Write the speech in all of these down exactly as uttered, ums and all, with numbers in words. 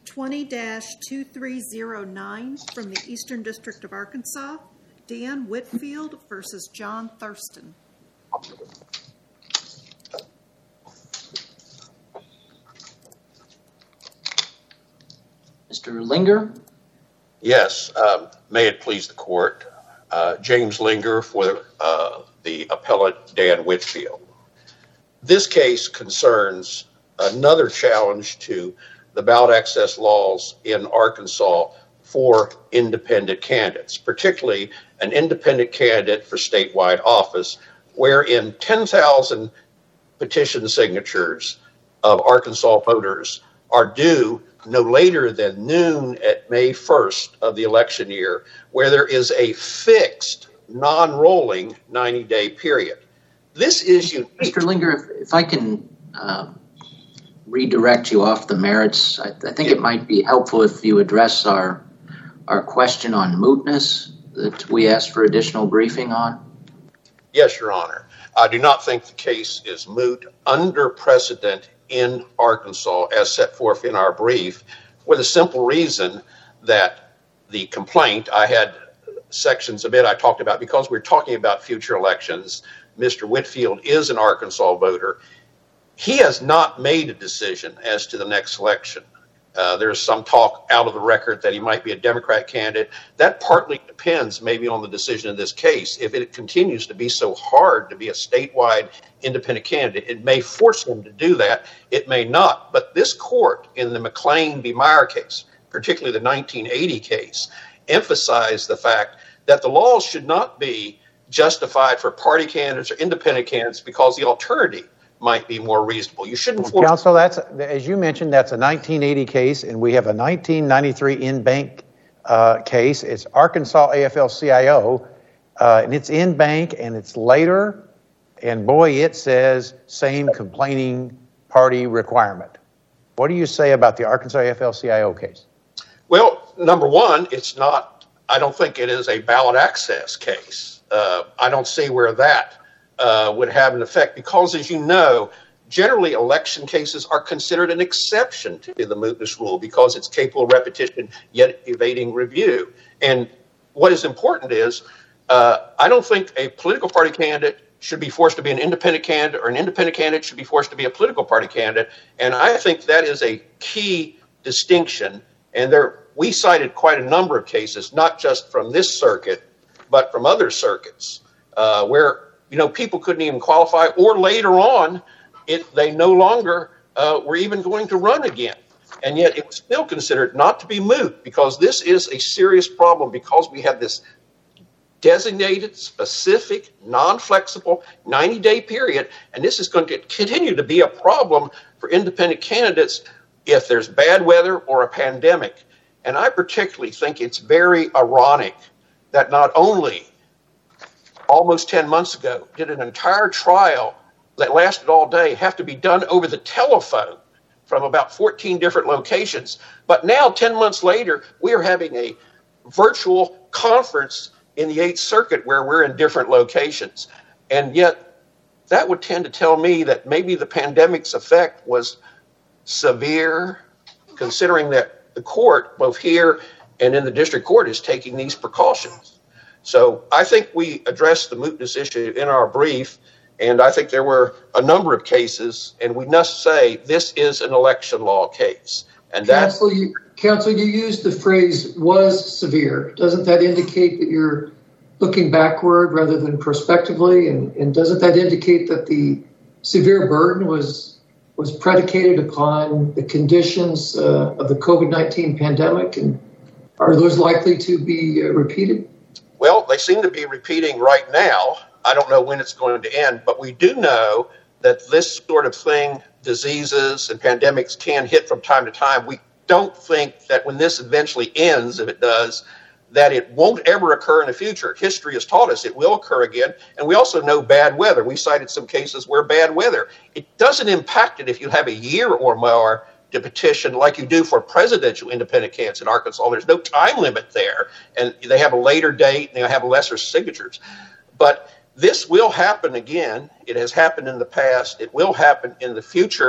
twenty dash two three zero nine from the Eastern District of Arkansas, Dan Whitfield versus John Thurston. Mister Linger? Yes, um, may it please the court. Uh, James Linger for uh, the appellant Dan Whitfield. This case concerns another challenge to the ballot access laws in Arkansas for independent candidates, particularly an independent candidate for statewide office, wherein ten thousand petition signatures of Arkansas voters are due no later than noon at May first of the election year, where there is a fixed, non-rolling ninety-day period. This is unique. Mister Linger, if, if I can uh, redirect you off the merits, I, I think yeah. it might be helpful if you address our our question on mootness that we asked for additional briefing on. Yes, Your Honor. I do not think the case is moot under precedent in Arkansas as set forth in our brief, for the simple reason that the complaint, I had sections of it I talked about because we're talking about future elections. Mister Whitfield is an Arkansas voter. He has not made a decision as to the next election. Uh, there's some talk out of the record that he might be a Democrat candidate. That partly depends maybe on the decision in this case. If it continues to be so hard to be a statewide independent candidate, it may force him to do that. It may not. But this court in the McLean v. Meyer case, particularly the nineteen eighty case, emphasized the fact that the laws should not be justified for party candidates or independent candidates because the alternative might be more reasonable. You shouldn't force... Counsel, that's, as you mentioned, that's a nineteen eighty case, and we have a nineteen ninety-three in-bank uh, case. It's Arkansas A F L C I O, uh, and it's in-bank, and it's later, and boy, it says same complaining party requirement. What do you say about the Arkansas A F L C I O case? Well, number one, it's not, I don't think it is a ballot access case. Uh, I don't see where that Uh, would have an effect because, as you know, generally election cases are considered an exception to the mootness rule because it's capable of repetition yet evading review. And what is important is uh, I don't think a political party candidate should be forced to be an independent candidate or an independent candidate should be forced to be a political party candidate. And I think that is a key distinction. And there, we cited quite a number of cases, not just from this circuit, but from other circuits uh, where you know, people couldn't even qualify, or later on, it they no longer uh, were even going to run again. And yet it was still considered not to be moot because this is a serious problem because we have this designated, specific, non-flexible ninety-day period, and this is going to continue to be a problem for independent candidates if there's bad weather or a pandemic. And I particularly think it's very ironic that not only almost ten months ago, did an entire trial that lasted all day have to be done over the telephone from about fourteen different locations. But now, ten months later, we are having a virtual conference in the Eighth Circuit where we're in different locations. And yet, that would tend to tell me that maybe the pandemic's effect was severe, considering that the court, both here and in the district court, is taking these precautions. So I think we addressed the mootness issue in our brief, and I think there were a number of cases, and we must say this is an election law case. And that, Counsel, you, Counsel, you used the phrase was severe. Doesn't that indicate that you're looking backward rather than prospectively? And, and doesn't that indicate that the severe burden was was predicated upon the conditions uh, of the COVID nineteen pandemic? And are those likely to be uh, repeated? Well, they seem to be repeating right now. I don't know when it's going to end, but we do know that this sort of thing, diseases and pandemics, can hit from time to time. We don't think that when this eventually ends, if it does, that it won't ever occur in the future. History has taught us it will occur again. And we also know bad weather. We cited some cases where bad weather, it doesn't impact it if you have a year or more to petition like you do for presidential independent candidates in Arkansas. There's no time limit there, and they have a later date, and they have lesser signatures. But this will happen again. It has happened in the past. It will happen in the future.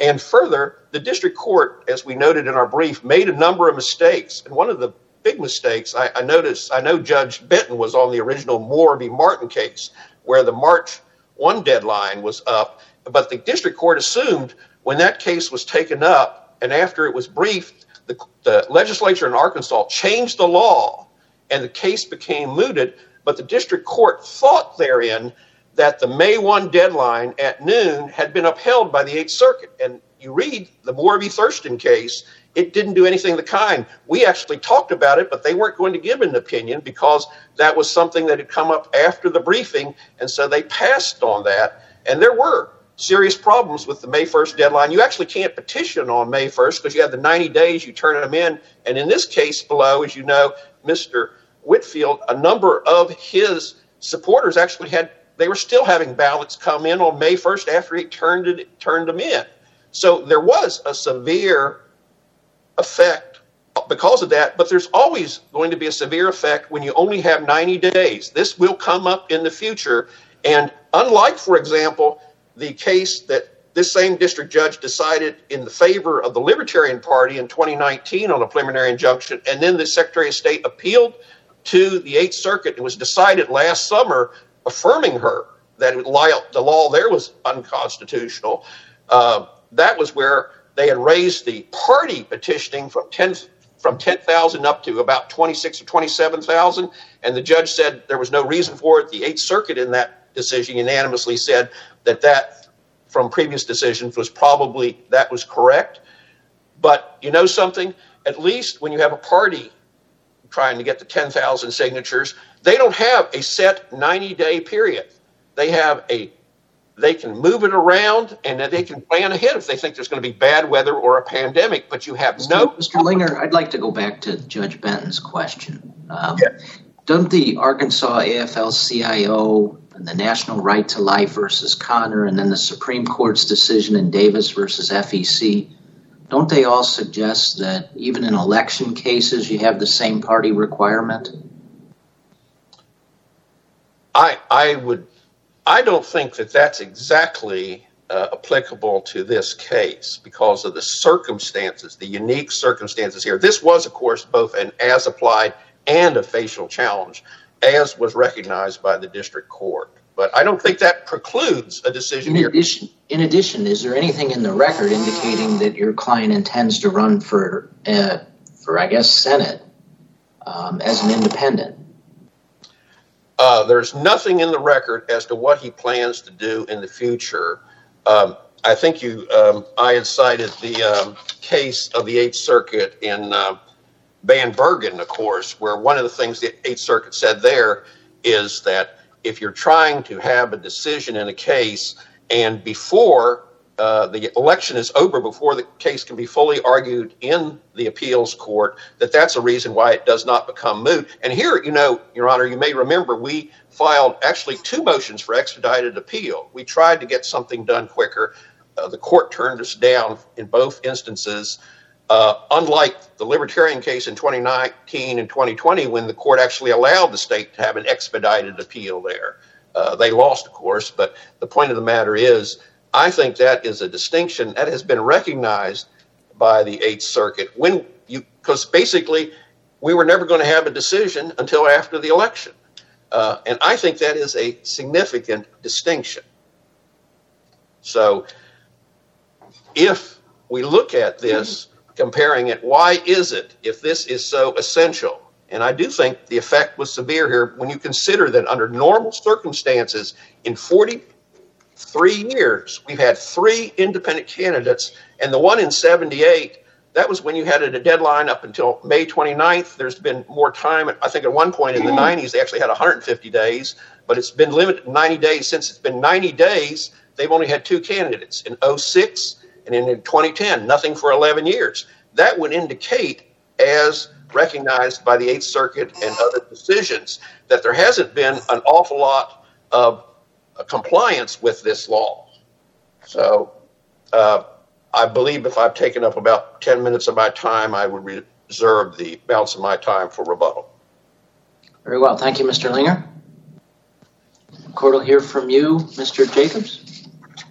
And further, the district court, as we noted in our brief, made a number of mistakes. And one of the big mistakes, I, I noticed, I know Judge Benton was on the original Moore v. Martin case, where the March first deadline was up, but the district court assumed when that case was taken up and after it was briefed, the, the legislature in Arkansas changed the law and the case became mooted, but the district court thought therein that the May first deadline at noon had been upheld by the Eighth Circuit. And you read the Moore v. Thurston case, it didn't do anything of the kind. We actually talked about it, but they weren't going to give an opinion because that was something that had come up after the briefing, and so they passed on that. And there were serious problems with the May first deadline. You actually can't petition on May first because you have the ninety days, you turn them in. And in this case below, as you know, Mister Whitfield, a number of his supporters actually had, they were still having ballots come in on May first after he turned it, turned them in. So there was a severe effect because of that, but there's always going to be a severe effect when you only have ninety days. This will come up in the future. And unlike, for example, the case that this same district judge decided in the favor of the Libertarian Party in twenty nineteen on a preliminary injunction, and then the Secretary of State appealed to the Eighth Circuit. It was decided last summer affirming her that the law there was unconstitutional. Uh, that was where they had raised the party petitioning from ten from ten thousand up to about twenty-six or twenty-seven thousand, and the judge said there was no reason for it. The Eighth Circuit in that decision unanimously said that that from previous decisions was probably, that was correct. But you know something? At least when you have a party trying to get the ten thousand signatures, they don't have a set ninety-day period. They have a They can move it around, and they can plan ahead if they think there's going to be bad weather or a pandemic, but you have no... Mister Linger, I'd like to go back to Judge Benton's question. Um, yeah. Don't the Arkansas A F L C I O and the National Right to Life versus Connor, and then the Supreme Court's decision in Davis versus F E C, don't they all suggest that even in election cases you have the same party requirement? I I would... I don't think that that's exactly uh, applicable to this case because of the circumstances, the unique circumstances here. This was, of course, both an as-applied and a facial challenge, as was recognized by the district court. But I don't think that precludes a decision in here. Addition, in addition, is there anything in the record indicating that your client intends to run for, uh, for I guess, Senate um, as an independent? Uh, there's nothing in the record as to what he plans to do in the future. Um, I think you, um, I had cited the um, case of the Eighth Circuit in uh, Van Bergen, of course, where one of the things the Eighth Circuit said there is that if you're trying to have a decision in a case and before uh, the election is over, before the case can be fully argued in the appeals court, that that's a reason why it does not become moot. And here, you know, Your Honor, you may remember we filed actually two motions for expedited appeal. We tried to get something done quicker. Uh, the court turned us down in both instances. Uh, unlike the Libertarian case in twenty nineteen and twenty twenty, when the court actually allowed the state to have an expedited appeal there. Uh, they lost, of course, but the point of the matter is, I think that is a distinction that has been recognized by the Eighth Circuit when you, because basically we were never going to have a decision until after the election. Uh, and I think that is a significant distinction. So if we look at this, comparing it, why is it, if this is so essential? And I do think the effect was severe here when you consider that under normal circumstances in forty-three years, we've had three independent candidates, and the one in seventy-eight, that was when you had a deadline up until May twenty-ninth. There's been more time. I think at one point in the nineties, they actually had one hundred fifty days, but it's been limited to ninety days. Since it's been ninety days, they've only had two candidates in oh six and in twenty ten, nothing for eleven years. That would indicate, as recognized by the Eighth Circuit and other decisions, that there hasn't been an awful lot of compliance with this law. So uh, I believe if I've taken up about ten minutes of my time, I would reserve the balance of my time for rebuttal. Very well. Thank you, Mister Linger. The court will hear from you, Mister Jacobs.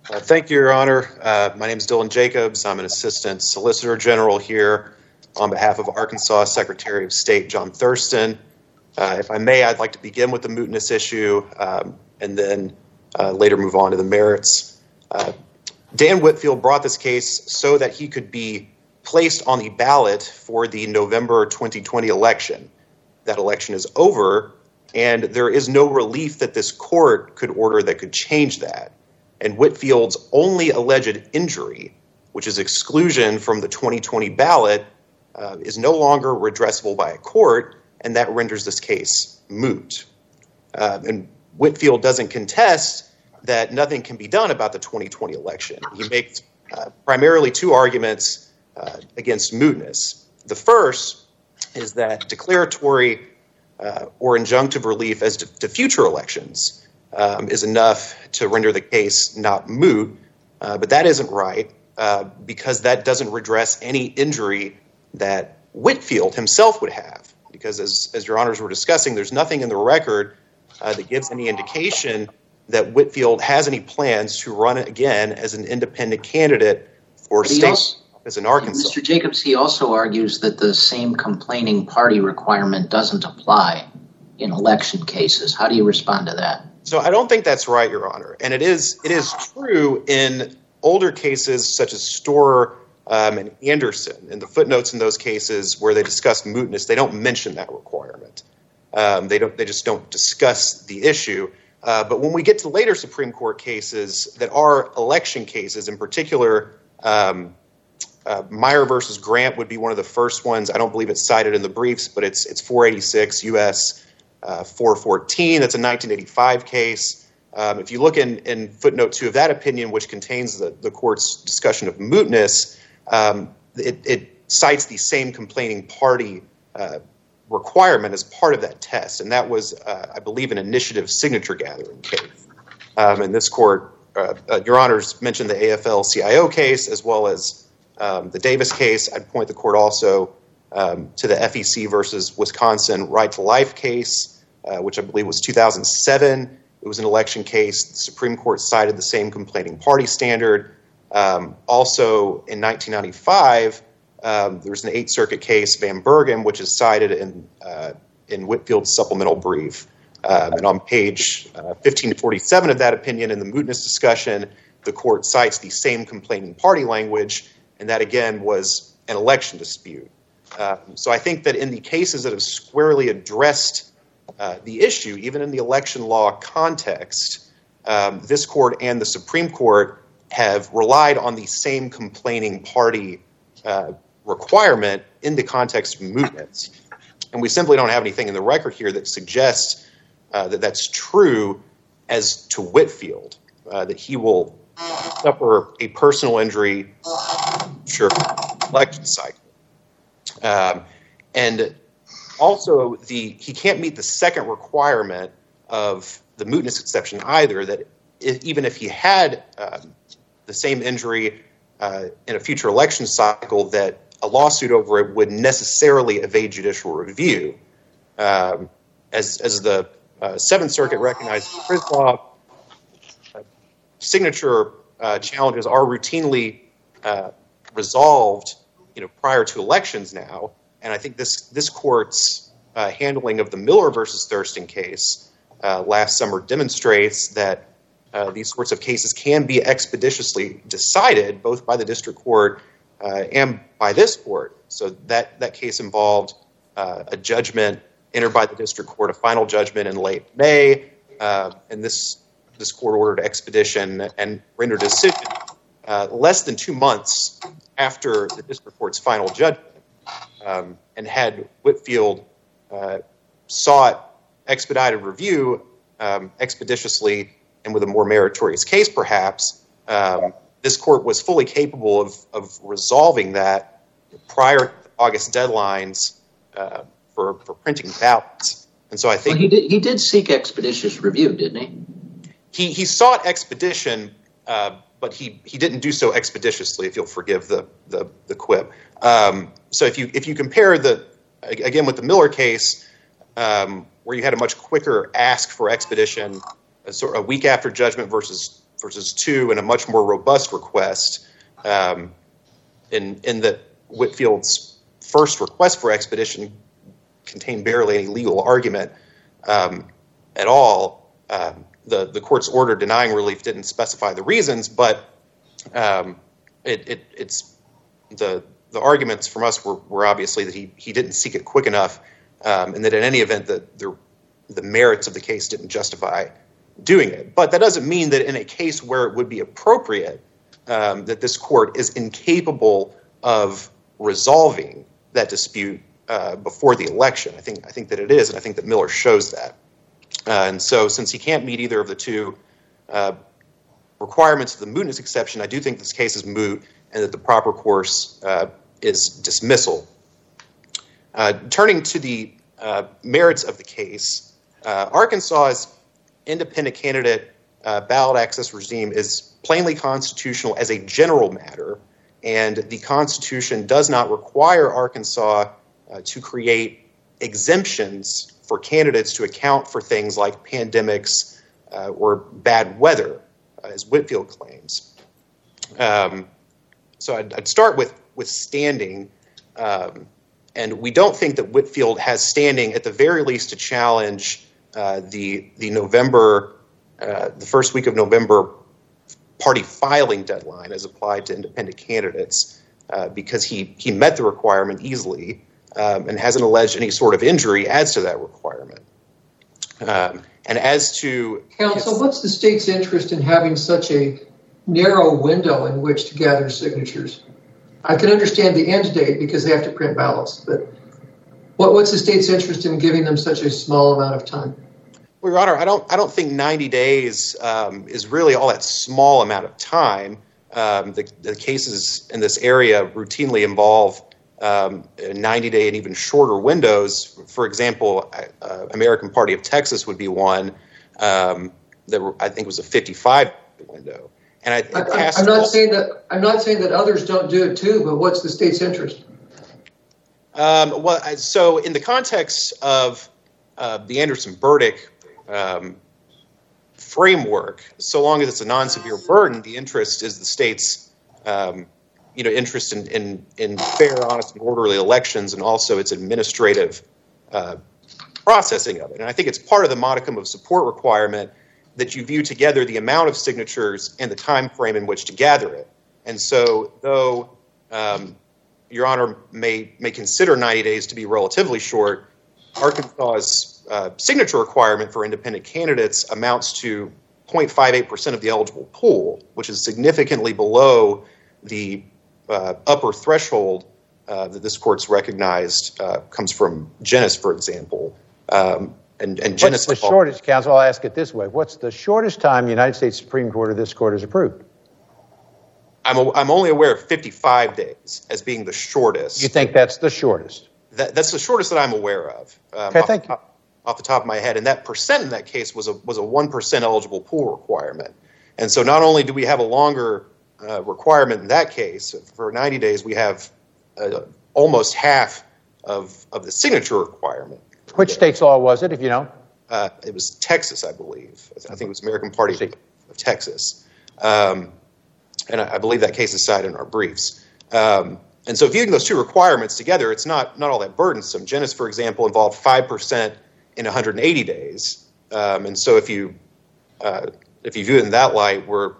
Uh, thank you, Your Honor. Uh, my name is Dylan Jacobs. I'm an Assistant Solicitor General here on behalf of Arkansas Secretary of State John Thurston. Uh, if I may, I'd like to begin with the mootness issue um, and then uh, later move on to the merits. Uh, Dan Whitfield brought this case so that he could be placed on the ballot for the November twenty twenty election. That election is over, and there is no relief that this court could order that could change that. And Whitfield's only alleged injury, which is exclusion from the twenty twenty ballot, uh, is no longer redressable by a court, and that renders this case moot. Uh, and Whitfield doesn't contest that nothing can be done about the twenty twenty election. He makes uh, primarily two arguments uh, against mootness. The first is that declaratory uh, or injunctive relief as to, to future elections Um, is enough to render the case not moot, uh, but that isn't right uh, because that doesn't redress any injury that Whitfield himself would have. Because as, as your honors were discussing, there's nothing in the record uh, that gives any indication that Whitfield has any plans to run again as an independent candidate for state office in Arkansas. Mister Jacobs, he also argues that the same complaining party requirement doesn't apply in election cases. How do you respond to that? So I don't think that's right, Your Honor. And it is it is true in older cases such as Storer um, and Anderson. In the footnotes in those cases where they discuss mootness, they don't mention that requirement. Um, they don't. They just don't discuss the issue. Uh, but when we get to later Supreme Court cases that are election cases, in particular, um, uh, Meyer versus Grant would be one of the first ones. I don't believe it's cited in the briefs, but it's it's four eighty-six U S Uh, four fourteen, that's a nineteen eighty-five case. Um, if you look in, in footnote two of that opinion, which contains the, the court's discussion of mootness, um, it, it cites the same complaining party uh, requirement as part of that test. And that was, uh, I believe, an initiative signature gathering case. Um, and this court, uh, uh, Your Honors mentioned the A F L C I O case as well as um, the Davis case. I'd point the court also um, to the F E C versus Wisconsin Right to Life case. Uh, which I believe was two thousand seven. It was an election case. The Supreme Court cited the same complaining party standard. Um, also, in nineteen ninety-five, um, there was an Eighth Circuit case, Van Bergen, which is cited in uh, in Whitfield's supplemental brief. Um, and on page uh, fifteen forty-seven of that opinion in the mootness discussion, the court cites the same complaining party language, and that, again, was an election dispute. Um, so I think that in the cases that have squarely addressed Uh, the issue, even in the election law context, um, this court and the Supreme Court have relied on the same complaining party uh, requirement in the context of mootness. And we simply don't have anything in the record here that suggests uh, that that's true as to Whitfield, uh, that he will suffer a personal injury, sure, election cycle. Um, and Also, the he can't meet the second requirement of the mootness exception either, that if, even if he had um, the same injury uh, in a future election cycle, that a lawsuit over it would necessarily evade judicial review. Um, as, as the uh, Seventh Circuit recognized, Krislav, uh, signature uh, challenges are routinely uh, resolved, you know, prior to elections now. And I think this this court's uh, handling of the Miller versus Thurston case uh, last summer demonstrates that uh, these sorts of cases can be expeditiously decided both by the district court uh, and by this court. So that, that case involved uh, a judgment entered by the district court, a final judgment in late May, uh, and this this court ordered expedition and rendered a decision uh, less than two months after the district court's final judgment. Um, and had Whitfield uh, sought expedited review um, expeditiously and with a more meritorious case, perhaps, um, this court was fully capable of, of resolving that prior to August deadlines uh, for, for printing ballots. And so I think well, he did he did seek expeditious review, didn't he? He he sought expedition, uh, but he he didn't do so expeditiously. If you'll forgive the the, the quip. Um, so if you if you compare the again with the Miller case, um, where you had a much quicker ask for expedition, a, sort of a week after judgment versus versus two, and a much more robust request um, in, in that Whitfield's first request for expedition contained barely any legal argument um, at all. Um, the, the court's order denying relief didn't specify the reasons, but um, it, it, it's the the arguments from us were, were obviously that he, he didn't seek it quick enough, um, and that in any event that the, the merits of the case didn't justify doing it. But that doesn't mean that in a case where it would be appropriate, um, that this court is incapable of resolving that dispute uh, before the election. I think I think that it is, and I think that Miller shows that. Uh, and so since he can't meet either of the two uh, requirements of the mootness exception, I do think this case is moot and that the proper course uh, is dismissal. Uh, turning to the uh, merits of the case, uh, Arkansas's independent candidate uh, ballot access regime is plainly constitutional as a general matter, and the Constitution does not require Arkansas uh, to create exemptions for candidates to account for things like pandemics uh, or bad weather, uh, as Whitfield claims. Um, so I'd, I'd start with, with standing, um, and we don't think that Whitfield has standing, at the very least, to challenge uh, the the November, uh, the first week of November party filing deadline as applied to independent candidates, uh, because he he met the requirement easily um, and hasn't alleged any sort of injury adds to that requirement. Um, and as to counsel, what's the state's interest in having such a narrow window in which to gather signatures? I can understand the end date because they have to print ballots, but what, what's the state's interest in giving them such a small amount of time? Well, Your Honor, I don't I don't think ninety days um, is really all that small amount of time. Um, the, the cases in this area routinely involve um, ninety-day and even shorter windows. For example, uh, American Party of Texas would be one um, that I think was a fifty-five window. And I, I, I'm not saying that I'm not saying that others don't do it too, but what's the state's interest? Um, well, so in the context of uh, the Anderson-Burdick um, framework, so long as it's a non-severe burden, the interest is the state's, um, you know, interest in, in in fair, honest, and orderly elections, and also its administrative uh, processing of it. And I think it's part of the modicum of support requirement that you view together the amount of signatures and the time frame in which to gather it. And so, though um, Your Honor may may consider ninety days to be relatively short, Arkansas's uh, signature requirement for independent candidates amounts to zero point five eight percent of the eligible pool, which is significantly below the uh, upper threshold uh, that this court's recognized uh, comes from Genis, for example. Um, And, and What's the shortest, counsel? I'll ask it this way. What's the shortest time the United States Supreme Court or this court has approved? I'm, a, I'm only aware of fifty-five days as being the shortest. You think that's the shortest? That, that's the shortest that I'm aware of. Um, okay, off, thank you. Off the top of my head. And that percent in that case was a was a one percent eligible pool requirement. And so not only do we have a longer uh, requirement in that case, for ninety days we have uh, almost half of, of the signature requirement. Which state's law was it, if you know? Uh, it was Texas, I believe. I think it was American Party of Texas. Um, and I, I believe that case is cited in our briefs. Um, and so viewing those two requirements together, it's not not all that burdensome. Genis, for example, involved five percent in one hundred eighty days. Um, and so if you uh, if you view it in that light, we're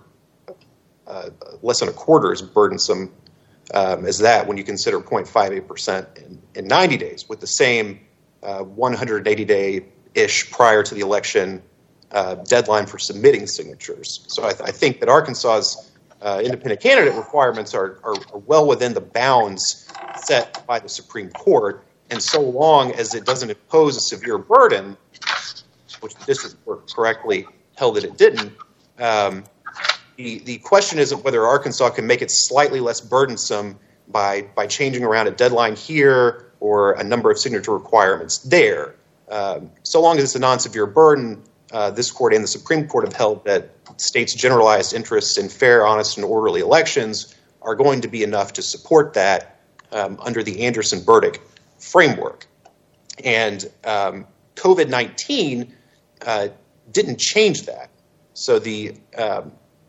uh, less than a quarter as burdensome um, as that when you consider zero point five eight percent in, in ninety days with the same Uh, one hundred eighty day-ish prior to the election uh, deadline for submitting signatures. So I, th- I think that Arkansas's uh, independent candidate requirements are, are, are well within the bounds set by the Supreme Court, and so long as it doesn't impose a severe burden, which the district court correctly held that it didn't, um, the, the question isn't whether Arkansas can make it slightly less burdensome by, by changing around a deadline here or a number of signature requirements there. Um, so long as it's a non-severe burden, uh, this court and the Supreme Court have held that states' generalized interests in fair, honest, and orderly elections are going to be enough to support that um, under the Anderson-Burdick framework. And um, COVID nineteen uh, didn't change that. So the um,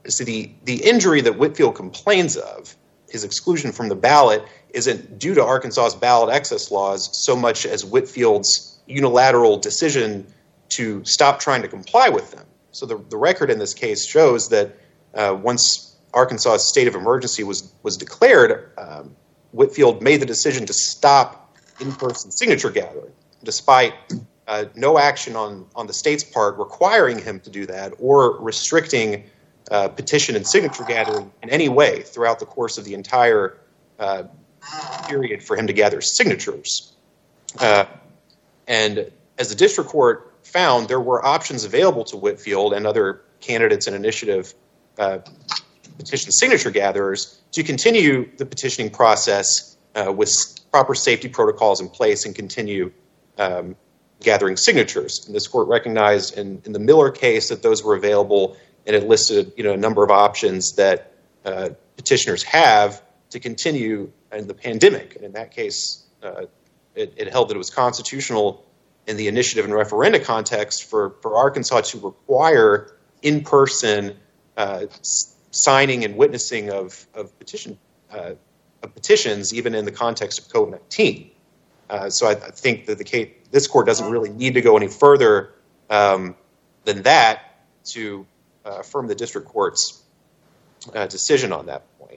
See, the, the injury that Whitfield complains of, his exclusion from the ballot, isn't due to Arkansas's ballot access laws so much as Whitfield's unilateral decision to stop trying to comply with them. So the, the record in this case shows that uh, once Arkansas's state of emergency was, was declared, um, Whitfield made the decision to stop in-person signature gathering, despite uh, no action on, on the state's part requiring him to do that or restricting uh, petition and signature gathering in any way throughout the course of the entire uh, period for him to gather signatures. Uh, and as the district court found, there were options available to Whitfield and other candidates and initiative uh, petition signature gatherers to continue the petitioning process uh, with proper safety protocols in place and continue um, gathering signatures. And this court recognized in, in the Miller case that those were available, and it listed, you know, a number of options that uh, petitioners have to continue in the pandemic. And in that case, uh, it, it held that it was constitutional in the initiative and referenda context for, for Arkansas to require in-person uh, signing and witnessing of, of petition uh, of petitions, even in the context of COVID nineteen. Uh, so I, I think that the case, this court doesn't really need to go any further um, than that to uh, affirm the district court's uh, decision on that point.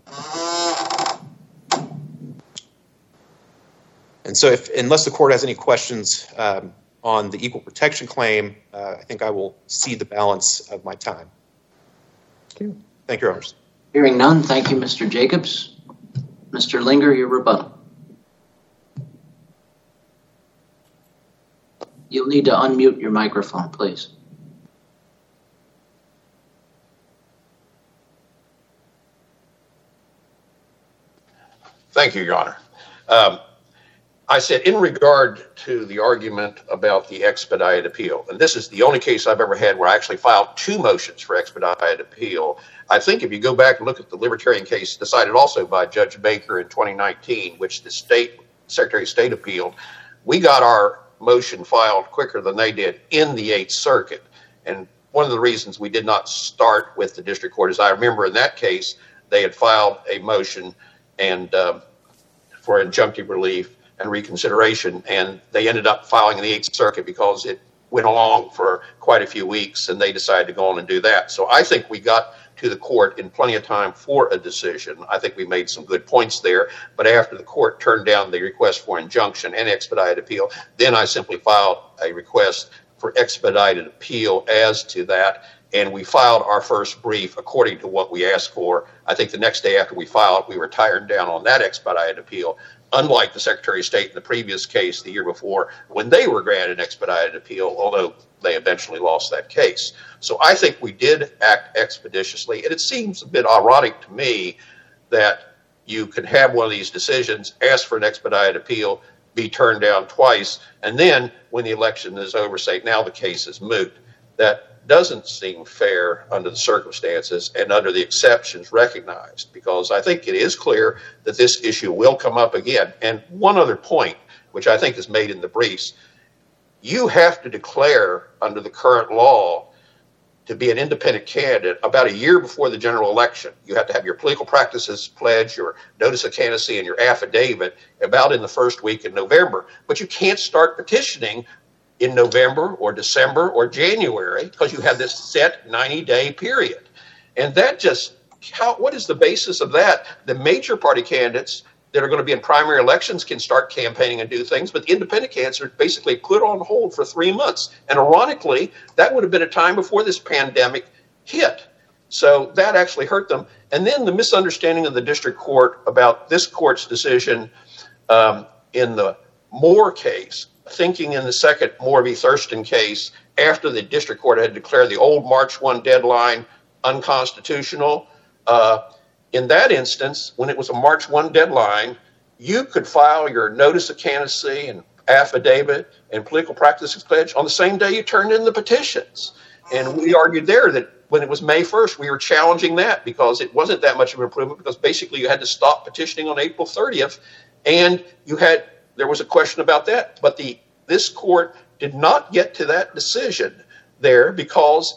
And so, if unless the court has any questions um, on the equal protection claim, uh, I think I will cede the balance of my time. Thank you. Thank you, Your Honors. Hearing none, thank you, Mister Jacobs. Mister Linger, your rebuttal. You'll need to unmute your microphone, please. Thank you, Your Honor. Um, I said in regard to the argument about the expedited appeal, and this is the only case I've ever had where I actually filed two motions for expedited appeal. I think if you go back and look at the Libertarian case decided also by Judge Baker in twenty nineteen, which the state Secretary of State appealed, we got our motion filed quicker than they did in the Eighth Circuit. And one of the reasons we did not start with the district court is I remember in that case they had filed a motion and um, for injunctive relief and reconsideration, and they ended up filing in the Eighth Circuit because it went along for quite a few weeks, and they decided to go on and do that. So I think we got to the court in plenty of time for a decision. I think we made some good points there, but after the court turned down the request for injunction and expedited appeal, then I simply filed a request for expedited appeal as to that, and we filed our first brief according to what we asked for. I think the next day after we filed, we were tired down on that expedited appeal, unlike the Secretary of State in the previous case the year before when they were granted expedited appeal, although they eventually lost that case. So I think we did act expeditiously, and it seems a bit ironic to me that you can have one of these decisions, ask for an expedited appeal, be turned down twice, and then when the election is over, say, now the case is moot. That doesn't seem fair under the circumstances and under the exceptions recognized, because I think it is clear that this issue will come up again. And one other point, which I think is made in the briefs, you have to declare under the current law to be an independent candidate about a year before the general election. You have to have your political practices pledge, your notice of candidacy, and your affidavit about in the first week in November. But you can't start petitioning in November or December or January because you have this set ninety-day period. And that just, how, what is the basis of that? The major party candidates that are going to be in primary elections can start campaigning and do things, but the independent candidates are basically put on hold for three months. And ironically, that would have been a time before this pandemic hit. So that actually hurt them. And then the misunderstanding of the district court about this court's decision um, in the Moore case, thinking in the second Moore v. Thurston case, after the district court had declared the old March first deadline unconstitutional, uh, in that instance, when it was a March first deadline, you could file your notice of candidacy and affidavit and political practices pledge on the same day you turned in the petitions. And we argued there that when it was May first, we were challenging that because it wasn't that much of an improvement, because basically you had to stop petitioning on April thirtieth, and you had there was a question about that. But the this court did not get to that decision there because it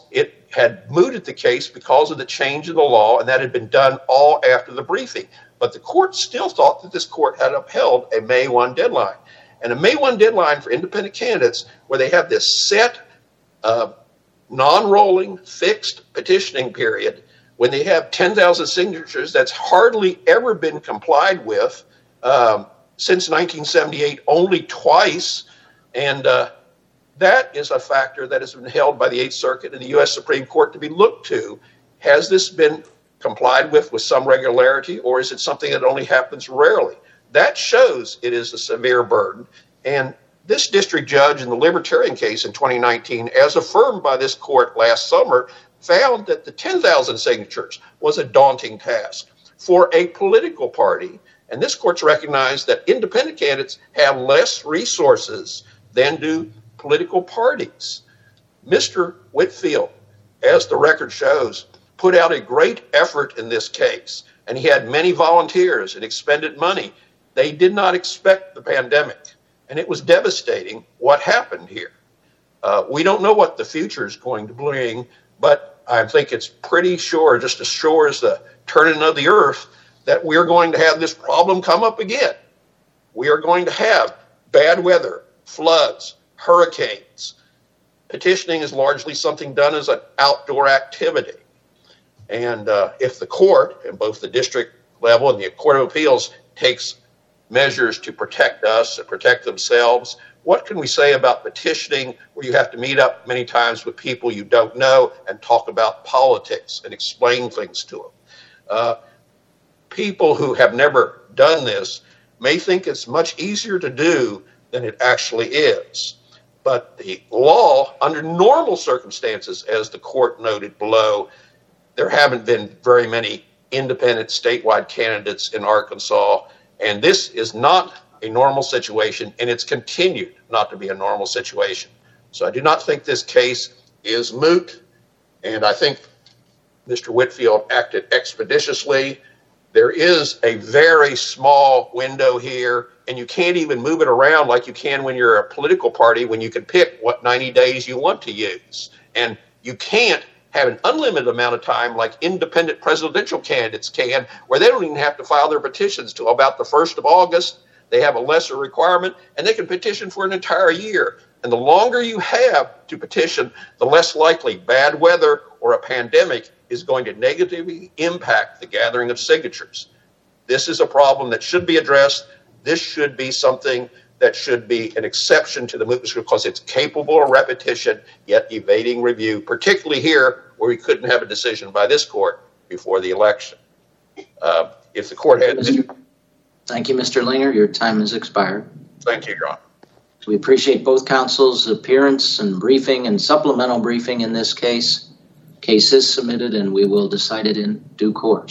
had mooted the case because of the change in the law, and that had been done all after the briefing. But the court still thought that this court had upheld a May first deadline. And a May first deadline for independent candidates, where they have this set, uh, non-rolling, fixed petitioning period, when they have ten thousand signatures, that's hardly ever been complied with um, since nineteen seventy-eight, only twice. And uh, that is a factor that has been held by the Eighth Circuit and the U S Supreme Court to be looked to. Has this been complied with with some regularity, or is it something that only happens rarely? That shows it is a severe burden. And this district judge in the Libertarian case in twenty nineteen, as affirmed by this court last summer, found that the ten thousand signatures was a daunting task for a political party. And this court's recognized that independent candidates have less resources than do political parties. Mister Whitfield, as the record shows, put out a great effort in this case, and he had many volunteers and expended money. They did not expect the pandemic, and it was devastating what happened here. Uh, we don't know what the future is going to bring, but I think it's pretty sure, just as sure as the turning of the earth, that we're going to have this problem come up again. We are going to have bad weather, floods, hurricanes. Petitioning is largely something done as an outdoor activity. And uh, if the court, in both the district level and the Court of Appeals, takes measures to protect us and protect themselves, what can we say about petitioning where you have to meet up many times with people you don't know and talk about politics and explain things to them? Uh, people who have never done this may think it's much easier to do than it actually is. But the law, under normal circumstances, as the court noted below, there haven't been very many independent statewide candidates in Arkansas, and this is not a normal situation, and it's continued not to be a normal situation. So I do not think this case is moot, and I think Mister Whitfield acted expeditiously. There is a very small window here, and you can't even move it around like you can when you're a political party, when you can pick what ninety days you want to use. And you can't have an unlimited amount of time like independent presidential candidates can, where they don't even have to file their petitions till about the first of August. They have a lesser requirement, and they can petition for an entire year. And the longer you have to petition, the less likely bad weather or a pandemic is going to negatively impact the gathering of signatures. This is a problem that should be addressed. This should be something that should be an exception to the mootness because it's capable of repetition, yet evading review, particularly here where we couldn't have a decision by this court before the election. Uh, if the court had... Thank you, Mister Linger. Your time has expired. Thank you, Your Honor. We appreciate both counsel's appearance and briefing and supplemental briefing in this case. Case is submitted, and we will decide it in due course.